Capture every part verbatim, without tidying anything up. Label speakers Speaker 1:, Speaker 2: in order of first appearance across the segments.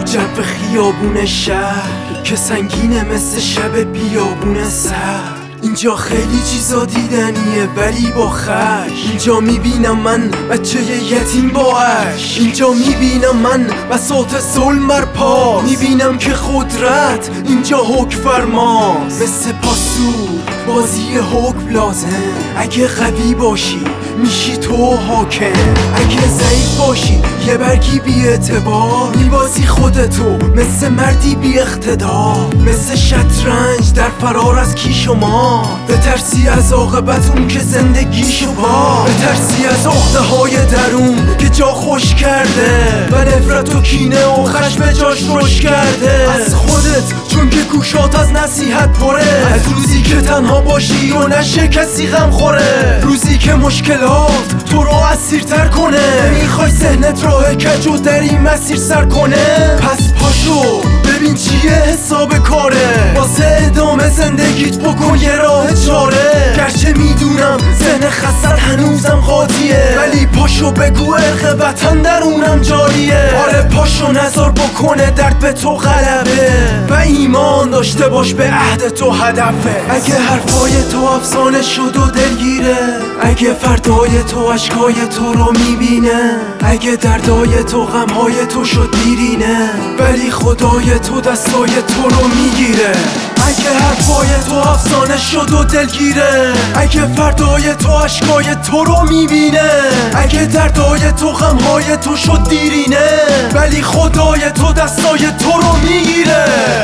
Speaker 1: جو خیابون شهر که سنگینه مثل شب بیابون سر. اینجا خیلی چیزا دیدنیه ولی با خش. اینجا میبینم من بچه یتیم با عشق. اینجا میبینم من بساط ظلم بر پاس. میبینم که قدرت اینجا حکم فرماست. مثل پاسور بازی حکم لازم. اگه قوی باشی میشی تو حاکم. اگه ضعیف باشی یه برگی بی اعتبار. میبازی خودتو مثل مردی بی اقتدار. مثل شطرنج در فرار از کیش و ما. بترسی از عاقبت اون که زندگیشو با. بترسی از عقده های درون که جا خوش کرده و نفرت و کینه و خشم جاش روش کرده. از خودت چون که گوشات از نصیحت پره. از روزی که تنها باشی و نشه کسی غم خوره. روزی که مشکلات تو رو اسیرتر کنه. میخوای ذهنت راه کج و در این مسیر سر کنه. پس پاشو ببین چیه حساب کاره. واسه ادامه زندگیت بکن یه راه چاره. گرچه میدونم ذهن خستت هنوزم قاطیه ولی پاشو بگو ارق وطن درونم جاریه. آره پاشو نظر بکنه درد به تو غلبه و ایمان داشته باش به عهد تو هدفه. اگه حرفای تو افسانه شد و دلگیره. اگه فردای تو اشکای تو رو میبینه. اگه دردای تو غمهای تو شد دیرینه ولی خدای تو دستای تو رو میگیره. اگه حرفای تو افسانه شد و دلگیره. اگه فردای تو اشکای تو رو میبینه. اگه دردای تو غمهای تو شد دیرینه ولی خدای تو دستای تو رو میگیره.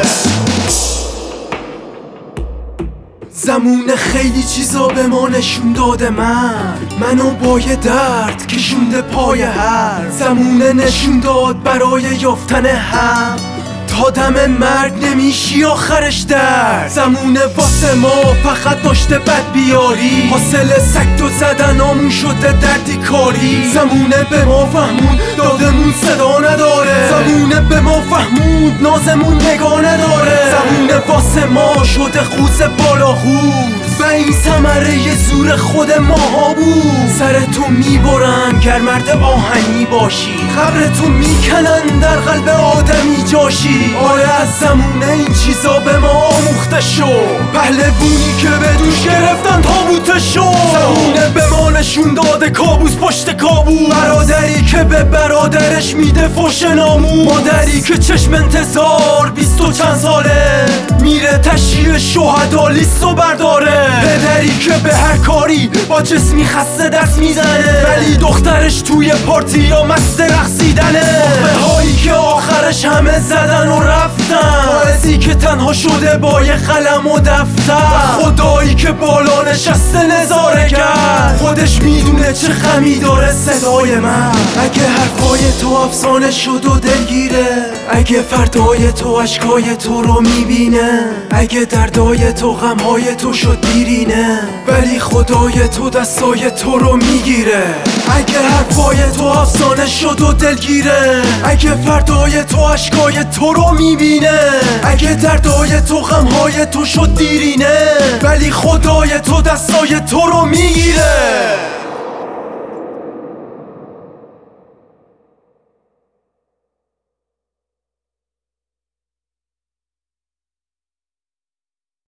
Speaker 1: زمونه خیلی چیزا به ما نشون داده من. منو با یه درد کشونده پای هر. زمونه نشون داد برای یافتن هم تا دم مرگ نمیشی آخرش در. زمونه واسه ما فقط داشته بد بیاری. حاصل سگ تو زدن آمون شده دردی کاری. زمونه به ما فهمون دادمون صدا نداره. زمونه به ما فهمود نازمون نگاه نداره. زمونه واسه ما شده خوز بالا خوز و این ثمره زور خود ماها بود. سرتو میبرن گر مرد آهنی باشی. قبرتو میکنن در قلب آدمی جاشی. آره از زمونه این چیزا به ما آموخته شو. پهلوونی که به دوش گرفتن تابوت شو. زمونه به ما نشون داده کابوس پشت کابوس. برادری که به برادرش میده فوش ناموس. مادری که چشم انتظار بیست و چند ساله میره تشییع شهدا لیستو برداره. پدری که به هر کاری با جسمی خسته دست میزنه ولی دخترش توی پارتی یا مست رقصیدنه. موقع هایی که آخرش همه زدن و رفتن. باعثی که تنها شده با یه قلم و دفتر. و خدایی که بالا نشسته نظاره کرد. خودش میدونه چه غمی داره صدای من. اگه حرفای تو افسانه شد و دلگیره. اگه فردای تو اشکای تو رو میبینه. اگه دردای تو غمهای تو شد دیرینه ولی خدای تو دستای تو رو میگیره. اگه حرفای تو افسانه شد و دلگیره. اگه فردای تو اشکای تو رو میبینه. اگه دردای تو غمهای تو شد دیرینه ولی خدای تو دستای تو رو میگیره.